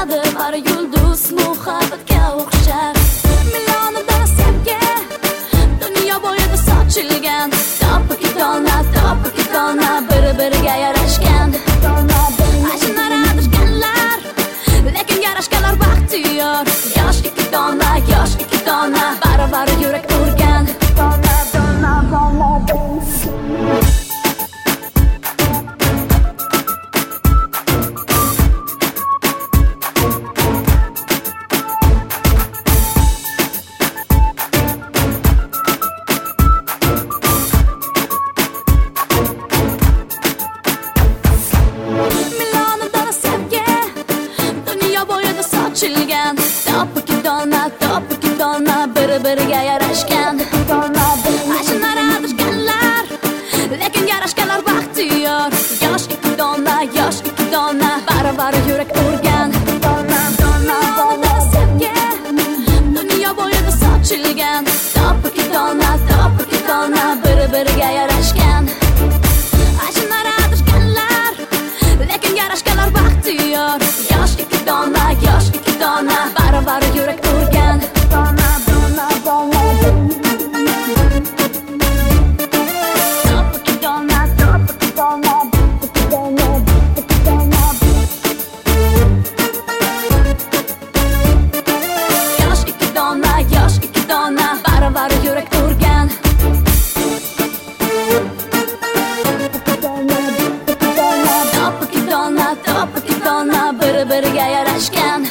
sochadi har yulduz muhabbatga o'xshar. Milliondan sevgi dunyo bo'yida sochilgan, to'pik-dona bir-biriga yarashgan. Ajinlar adashganlar, lekin yarashganlar baxtiyor. Yosh ikki dona baravar yurak urgan. To'pik-dona bir-biriga yarashgan. Ajinlar adashganlar, lekin yarashganlar baxtiyor. Yosh ikki dona baravar yurak urgan. Sevgi dunyo bo'yida sochilgan, to'pik-dona bir-biriga yarashgan. Ajinlar adashganlar, lekin yarashganlar baxtiyor. Yosh ikki dona baravar yurak urgan. Yosh ikki dona baravar yurak urgan. To'pik-dona bir-biriga yarashgan.